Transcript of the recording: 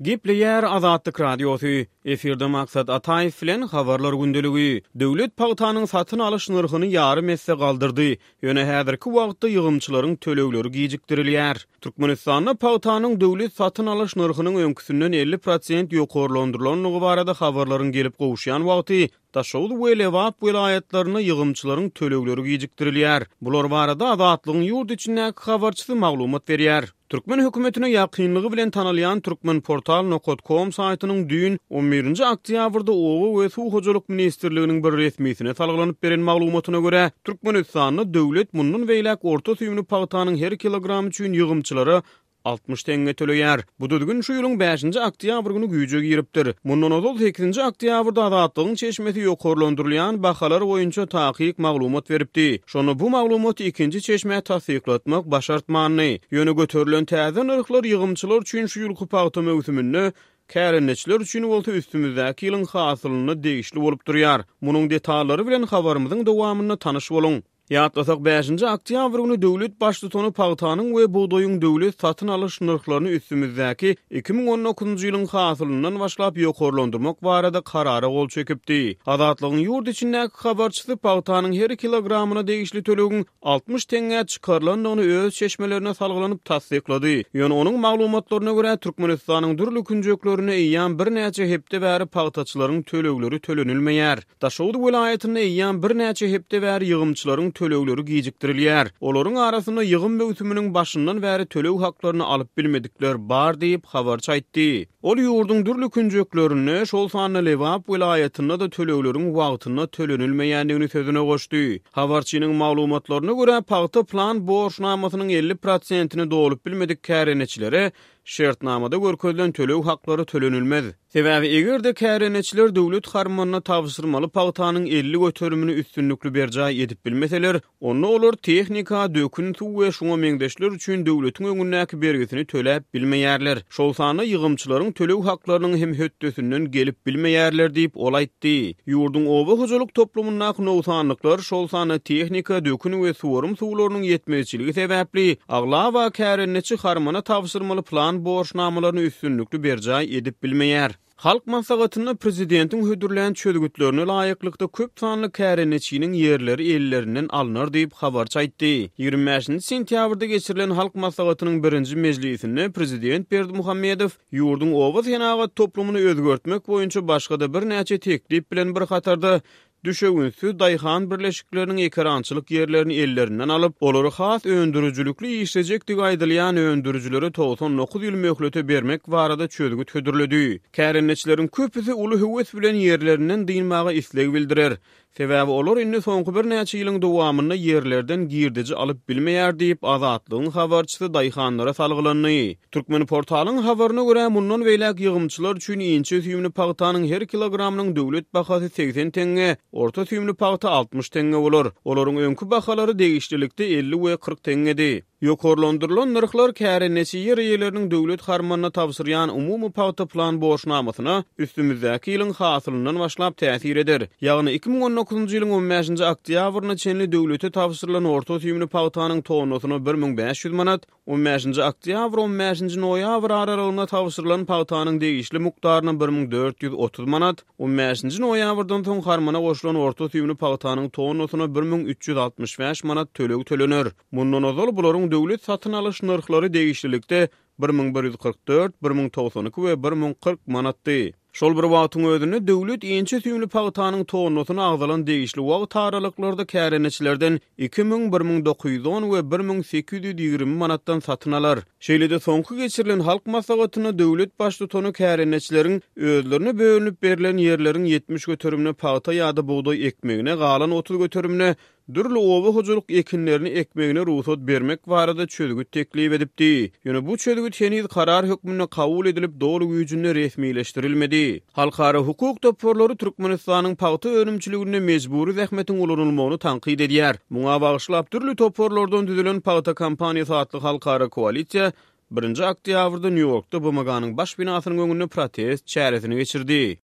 Gipleyer Azatlyk radiosu. Efirde maksat Ataýew bilen habarlar gündüligi. Döwlet pagtanyň satyn alyş narhyny ýarym esse galdyrdy. Ýöne häzirki wagtda ýygymçylaryň tölegleri gijikdirilýär. Türkmenistanda pagtanyň döwlet satyn alyş narhynyň öňküsünden 50% ýokarlandyrylanlygy barada habarlaryň gelip gowuşýan wagty Taşowul we Lewap vilayatlaryna ýygymçylaryň tölegleri gijikdirilýär. Bular barada Azatlygyň ýurt içindäki habarçysy maglumat berýär. Türkmen hökümetine ýakynlygy bilen tanylýan Türkmenportal.com saýtynyň düýün 11-nji oktýabrda Owa we Suw hojalyk ministrliginiň bir resmiýetine salgylanyp beren maglumatyna görä, Türkmenistanda döwlet mundan beýlek orta süýüni pagtanyň her kilogram üçin ýygymçylary 60 tenge töleýär. Bu düzgün şu ýylyň 5-nji oktýabr güni güýje giripdir. Mundan ozal 8-nji oktýabrda Azatlygyň çeşmesi ýokarlandyrylýan bahalar boýunça takyk maglumat beripdi. Şonu bu maglumaty ikinji çeşmeye tasdiklatmak başartmany. Ýöne göterilen täze narhlar ýygymçylar üçin şu ýylky pagta mewsümini kärenetçiler üçin bolsa üstümizdäki ýylyň hasylyny degişli bolup durýar. Munyň detallary bilen habarymyzyň dowamyny tanyş boluň. Ýatlasak 5-nji oktýabr güni döwlet başlygyny pagtanyň we buğdaýyň döwlet satyn alyş narhlaryny üstümizdäki 2019-njy ýylyň hasylynyň başlap ýokarlandyrmak barada karara gol çekipdi. Azatlygyň ýurt içindäki habarçysy pagtanyň her kilogramyna degişli tölegin 60 tenge çykarlandygyny öz çeşmelerine salgylanyp tasdiklady. Ýöne onuň maglumatlaryna görä Türkmenistanyň dürli künjeklerine eýýän bir näçe hepde bäri pagtaçylaryň tölegleri tölenilmeýär. Taşowul welaýatyna eýýän bir näçe hepde bäri ýygymçylaryň tölegleri gijikdirilýär. Olaryň arasynda ýygym mewsüminiň başyndan bäri töleg haklaryny alyp bilmedikler bar diýip habarçy aýtdy. Ol ýurdun dürli künjeklerini şol sanyny Lewap welaýatynda da tölegleriň wagtyna tölenilmeýändigini sözüne goşdy. Habarçynyň maglumatlaryna görä pagta plan borçnamasynyň 50%-ni dolup bilmedik kärenetçilere şertnamada görkezlen töleg haklary tölenilmez. Sebäbi egerde kärenetçiler döwlet harmanyna tabşyrmaly pagtanyň 50 göterümini üstünlükli berjay edip bilmeseler, onu olar tehnika, dökün suw we şoňa meňdeşler üçin döwletiň öňündäki bergisini töläp bilmeýärler. Şol sany ýygymçylaryň töleg haklarynyň hem höttesinden gelip bilmeýärler diýip ol aýtdy. Ýurdun oba hojalyk toplumyndaky nowsanlyklar şol sany tehnika, dökün we suwarym suwlarynyň ýetmezçiligi sebäpli agla we kärenetçi harmana tabşyrmaly plan borçnamalaryny üstünlükli berjay edip bilmeýär. Halk maslahatyny prezidentiň hödürlän çözgütlerini laýyklykda köp sanly kärenetçiniň ýerleri ellerinden alynar diýip habarçy aýtdy. 25-nji sentýabrda geçirilen halk maslahatynyň 1-nji mejlisinde prezident Berdimuhammedow ýurdun oba senagat toplumyny özgörtmek boýunça başga-da bir näçe teklip bilen bir hatarda düşegünsi daýhan birleşikleriniň ekrançylyk ýerlerini ellerinden alyp, olary has öndürüjülükli işlejekdi aýdylýan öndürüjülere 99 ýyl möhlete bermek barada çözgüt hödürledi. Kärenetçileriň köpüsi uly höwes bilen ýerlerinden diýilmäge isleg bildirer. Sebäbi olar indi soňky bir näçe ýylyň dowamynda ýerlerden girdici alyp bilmeýär diýip Azatlygyň habarçysy daýhanlara salgylandy. Türkmenportalyň habaryna görä mundan beýlek ýygymçylar üçin inçe süýümli pagtanyň her kilogramynyň döwlet bahasy 80 tenge, orta süýümli pagta 60 tenge bolar. Olaryň öňkü bahalary degişlilikde 50 we 40 tengedi. Ýokarlandyrylan narhlar kärenetçi ýer ýerleriniň döwlet harmanyna tabşyrýan umumy pagta plan borçnamasyna üstümizdäki ýylyň hasylynyň başlap täsir eder. Ýagny 2019-njy ýylyň 15-nji oktýabryna çenli döwlete tabşyrylan orta süýümli pagtanyň tonusyny 1500 manat, 15-nji oktýabr 15-nji noýabr aralygyna tabşyrylan pagtanyň degişli mukdaryny 1430 manat, 15-nji noýabrdan soň harmana goşulan orta süýümli pagtanyň tonusyny 1365 manat töleg tölenir. Mundan ozal bularyň döwlet satyn alyş narhlary degişlilikde 1144, 1092 we 1040 manatdy. Şol bir wagtyň özünde döwlet ençe süýümli pagtanyň tonusyny agdalan degişli wagt aralyklarda kärenetçilerden 2000, 1910 we 1820 manatdan satyn alar. Şeýlede soňky geçirilen halk maslahatyna döwlet başlygyny kärenetçileriň özlerini bölünip berilen ýerleriň 70 göterümine pagta ýa-da buğday ekmegine, galan 30 göterümine dürli oba hojalyk ekinlerini ekmegine ruhsat bermek barada çözgüt teklip edipdi. Ýöne bu çözgüt heniz karar hökmüne kabul edilip dolu güýjünde resmileşdirilmedi. Halkara hukuk topurlary Türkmenistanyň pagta önümçiligine mejburi zähmetiň ulanylmagyny tankyd edýär. Muňa bagyşlap dürli topurlardan düzülen pagta kampaniýasy atly halkara koalisiýa 1-nji oktýabrda New Yorkda BMG'nyň baş binasynyň öňünde protest çäresini geçirdi.